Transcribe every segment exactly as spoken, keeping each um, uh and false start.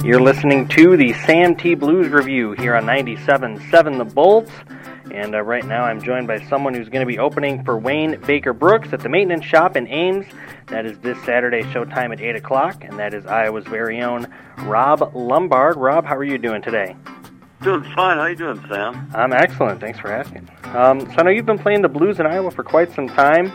You're listening to the Sam T. Blues Review here on ninety-seven point seven The Bolt. And uh, right now I'm joined by someone who's going to be opening for Wayne Baker Brooks at the Maintenance Shop in Ames. That is this Saturday, showtime at eight o'clock, and that is Iowa's very own Rob Lombard. Rob, how are you doing today? Doing fine. How you doing, Sam? I'm excellent. Thanks for asking. Um, so I know you've been playing the blues in Iowa for quite some time.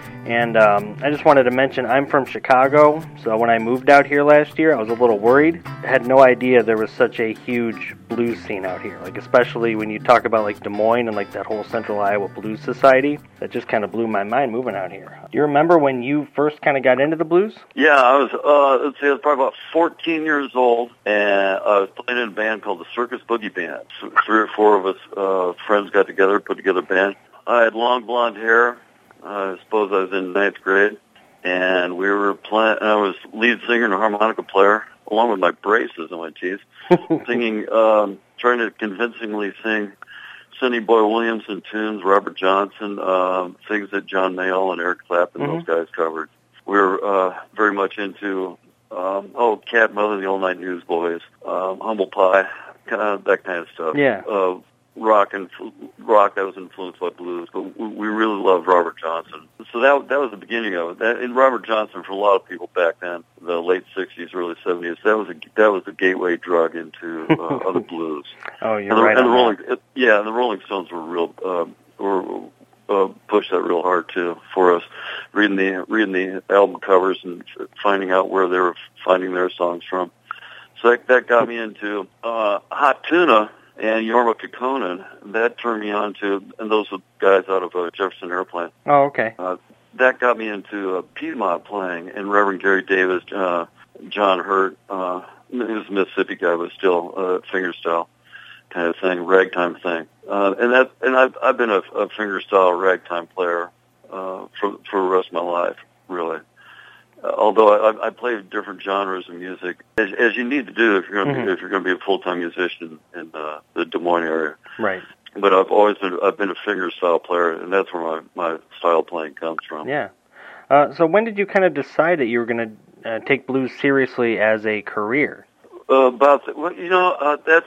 And um, I just wanted to mention, I'm from Chicago, so when I moved out here last year, I was a little worried. I had no idea there was such a huge blues scene out here, like especially when you talk about like Des Moines and like that whole Central Iowa Blues Society. That just kind of blew my mind moving out here. Do you remember when you first kind of got into the blues? Yeah, I was, uh, let's say I was probably about fourteen years old, and I was playing in a band called the Circus Boogie Band. So three or four of us uh, friends got together, put together a band. I had long blonde hair. I suppose I was in ninth grade, and we were playing. I was lead singer and a harmonica player, along with my braces and my teeth, singing, um, trying to convincingly sing Sonny Boy Williamson tunes, Robert Johnson, um, things that John Mayall and Eric Clapton, mm-hmm. those guys covered. We were uh, very much into um, oh, Cat Mother, the All Night Newsboys, um, Humble Pie, kind of that kind of stuff. Yeah. Uh, rock and rock that was influenced by blues, but we really loved Robert Johnson. So that that was the beginning of it. That, and Robert Johnson, for a lot of people back then, the late sixties, early seventies, that was a that was a gateway drug into uh, other blues. Oh, you're and the, right. And the on Rolling, that. yeah, and the Rolling Stones were real uh, were uh, pushed that real hard too for us. Reading the reading the album covers and finding out where they were finding their songs from. So that, that got me into uh, Hot Tuna. And Jorma Kekkonen, that turned me on to, and those were guys out of uh, Jefferson Airplane. Oh, okay. Uh, that got me into uh, Piedmont playing, and Reverend Gary Davis, uh, John Hurt, uh, he was a Mississippi guy, but still uh, fingerstyle kind of thing, ragtime thing. Uh, and that, and I've I've been a, a fingerstyle ragtime player uh, for for the rest of my life, really. Uh, although I, I play different genres of music, as, as you need to do if you're going to mm-hmm. be if you're going to be a full time musician in uh, the Des Moines area. Right. But I've always been I've been a fingerstyle player, and that's where my, my style playing comes from. Yeah. Uh, so when did you kind of decide that you were going to uh, take blues seriously as a career? Uh, about the, well, you know uh, that's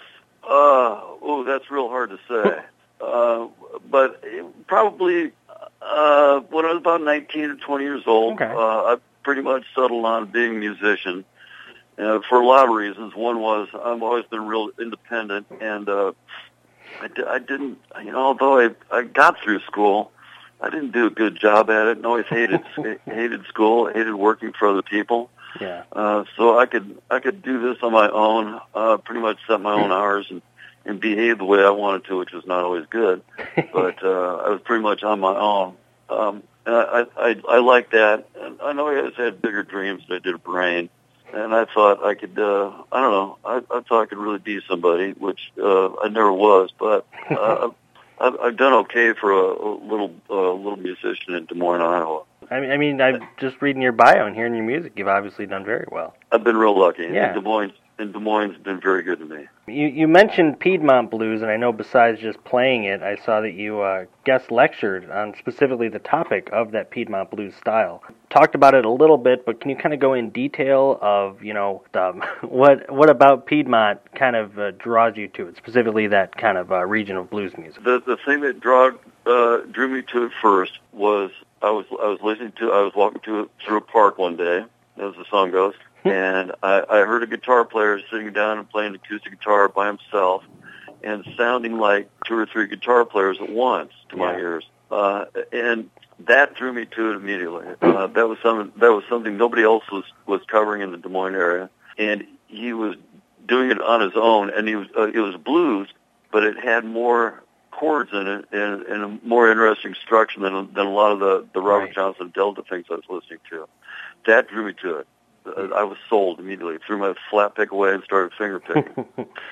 uh, oh that's real hard to say. uh, but it, probably uh, when I was about nineteen or twenty years old, okay. uh, I pretty much settled on being a musician uh, for a lot of reasons. One was I've always been real independent, and uh, I, d- I didn't, you know, although I, I got through school, I didn't do a good job at it, and always hated hated school, hated working for other people. Yeah. Uh, so I could I could do this on my own, uh, pretty much set my own hours and, and behave the way I wanted to, which was not always good, but uh, I was pretty much on my own. Um, And I, I, I like that. And I know I always had bigger dreams than I did a brain. And I thought I could, uh, I don't know, I, I thought I could really be somebody, which uh, I never was. But uh, I've, I've done okay for a, a little uh, little musician in Des Moines, Iowa. I mean, I mean, I'm just reading your bio and hearing your music. You've obviously done very well. I've been real lucky. Yeah. And Des Moines, and Des Moines has been very good to me. You you mentioned Piedmont blues, and I know besides just playing it, I saw that you uh, guest lectured on specifically the topic of that Piedmont blues style. Talked about it a little bit, but can you kind of go in detail of, you know, um, what what about Piedmont kind of uh, draws you to it, specifically that kind of uh, region of blues music? The the thing that draw, uh, drew me to it first was I was I was listening to I was walking to through a park one day, as the song goes. And I, I heard a guitar player sitting down and playing acoustic guitar by himself and sounding like two or three guitar players at once to my yeah. ears. Uh, and that drew me to it immediately. Uh, that was something, that was something nobody else was, was covering in the Des Moines area. And he was doing it on his own, and he was, uh, it was blues, but it had more chords in it and, and a more interesting structure than, than a lot of the, the Robert right. Johnson Delta things I was listening to. That drew me to it. I was sold immediately. Threw my flat pick away and started finger picking.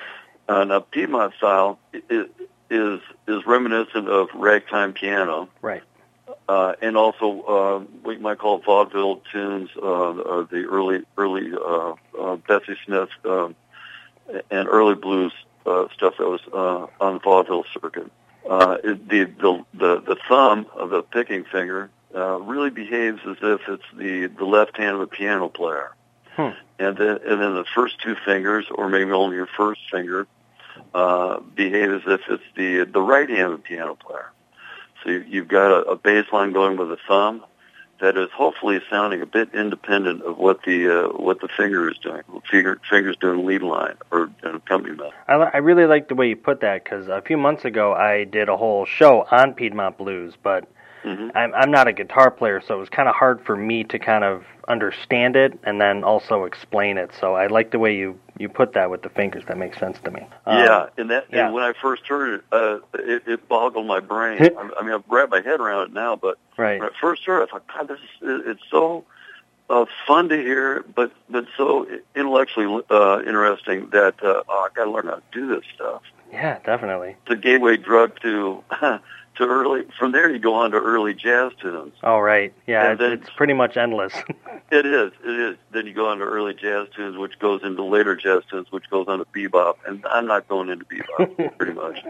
uh, now, Piedmont style is, is is reminiscent of ragtime piano, right? Uh, and also uh, what you might call vaudeville tunes, uh, or the early early uh, uh, Bessie Smith uh, and early blues uh, stuff that was uh, on the vaudeville circuit. Uh, it, the, the the the thumb of the picking finger Uh, really behaves as if it's the, the left hand of a piano player. Hmm. and then and then the first two fingers, or maybe only your first finger, uh, behave as if it's the the right-handed piano player. So you, you've got a, a bass line going with the thumb that is hopefully sounding a bit independent of what the uh, what the finger is doing. Finger finger's doing lead line or an accompaniment. I, I really like the way you put that, because a few months ago I did a whole show on Piedmont blues, but mm-hmm. I'm, I'm not a guitar player, so it was kind of hard for me to kind of understand it and then also explain it. So I like the way you, you put that with the fingers. That makes sense to me. Um, yeah, and that yeah. and when I first heard it, uh, it, it boggled my brain. I, I mean, I've wrapped my head around it now, but right. when I first heard it, I thought, God, this is, it's so uh, fun to hear, but but so intellectually uh, interesting that uh, oh, I got to learn how to do this stuff. Yeah, definitely. It's a gateway drug to. To early, from there you go on to early jazz tunes. Oh, right. Yeah, it's, then, it's pretty much endless. It is, it is. Then you go on to early jazz tunes, which goes into later jazz tunes, which goes on to bebop. And I'm not going into bebop, pretty much.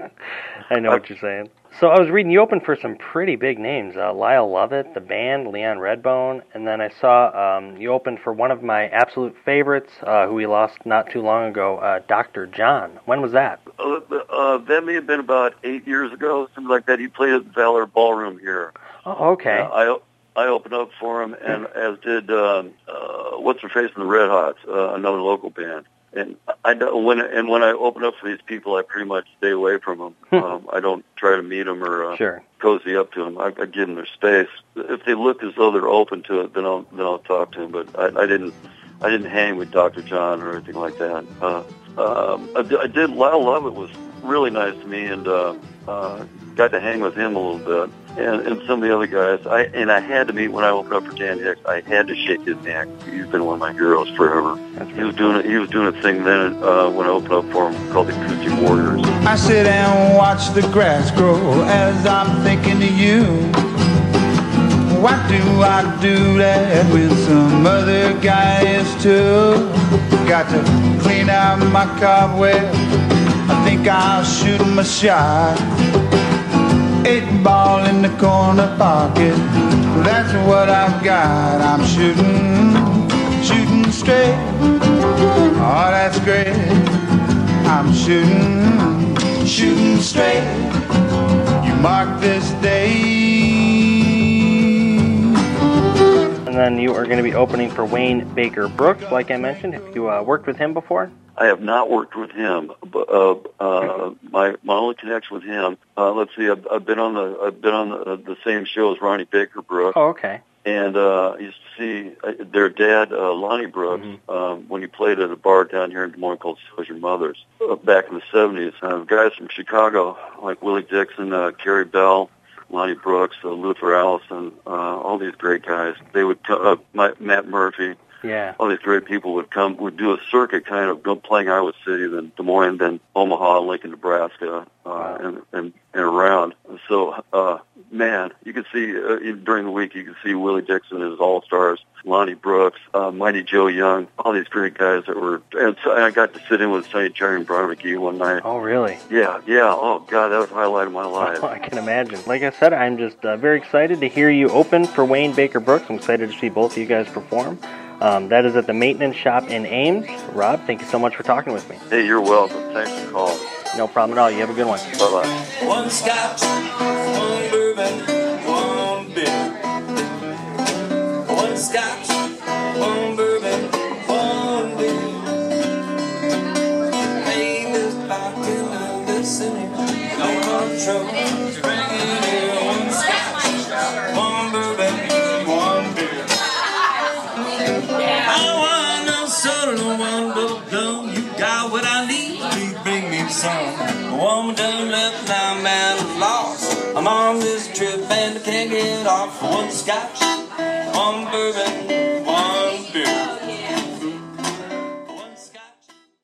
I know I've, what you're saying. So I was reading, you opened for some pretty big names. Uh, Lyle Lovett, the band, Leon Redbone, and then I saw um, you opened for one of my absolute favorites, uh, who we lost not too long ago, uh, Doctor John. When was that? Uh, uh, that may have been about eight years ago, something like that. He played at the Valor Ballroom here. Oh, okay. Uh, I I opened up for him, and as did um, uh, What's Her Face and the Red Hots, uh, another local band. And I don't, when and when I open up for these people, I pretty much stay away from them. um, I don't try to meet them or uh, sure. cozy up to them. I, I give them their space. If they look as though they're open to it, then I'll then I'll talk to them. But I, I didn't I didn't hang with Doctor John or anything like that. Uh, um, I, I did. Lyle Lovett was really nice to me, and uh, uh, got to hang with him a little bit. And, and some of the other guys, I and I had to meet when I opened up for Dan Hicks. I had to shake his hand. He's been one of my heroes forever. That's he was doing a, he was doing a thing then uh, when I opened up for him called the Acoustic Warriors. I sit and watch the grass grow as I'm thinking of you. Why do I do that when some other guy is too? Got to clean out my cobweb. I think I'll shoot my shot. Eight ball in the corner pocket, that's what I've got. I'm shooting, shooting straight. Oh, that's great. I'm shooting, shooting straight. You mark this day. And then you are going to be opening for Wayne Baker Brooks, like I mentioned. Have you uh, worked with him before? I have not worked with him, but uh, uh, my my only connection with him. Uh, let's see, I've, I've been on the I've been on the, the same show as Ronnie Baker Brooks. Oh, okay. And uh, I used to see uh, their dad, uh, Lonnie Brooks, mm-hmm. um, when he played at a bar down here in Des Moines called So's Your Mother's uh, back in the seventies. Uh, guys from Chicago like Willie Dixon, uh, Kerry Bell, Lonnie Brooks, uh, Luther Allison, uh, all these great guys. They would co- uh, my, Matt Murphy. Yeah. All these great people would come, would do a circuit kind of go playing Iowa City, then Des Moines, then Omaha, Lincoln, Nebraska, uh, wow. and, and, and around. So, uh, man, you could see, uh, during the week, you could see Willie Dixon and his All-Stars, Lonnie Brooks, uh, Mighty Joe Young, all these great guys that were, and so I got to sit in with Sonny Cherry and Brian McGee one night. Oh, really? Yeah, yeah, oh, God, that was the highlight of my life. Oh, I can imagine. Like I said, I'm just uh, very excited to hear you open for Wayne Baker Brooks. I'm excited to see both of you guys perform. Um, that is at the Maintenance Shop in Ames. Rob, thank you so much for talking with me. Hey, you're welcome. Thanks for calling. No problem at all. You have a good one. Bye-bye. One scotch, one bourbon, one beer. One scotch, one bourbon, one beer. Name is bartender, listening, no control. Bring it in. One scotch, one bourbon, one beer. I want no soda, one bubblegum. You got what I need. Please bring me some. One done left, now I'm at a loss. I'm on this trip and I can't get off. One scotch, one bourbon, one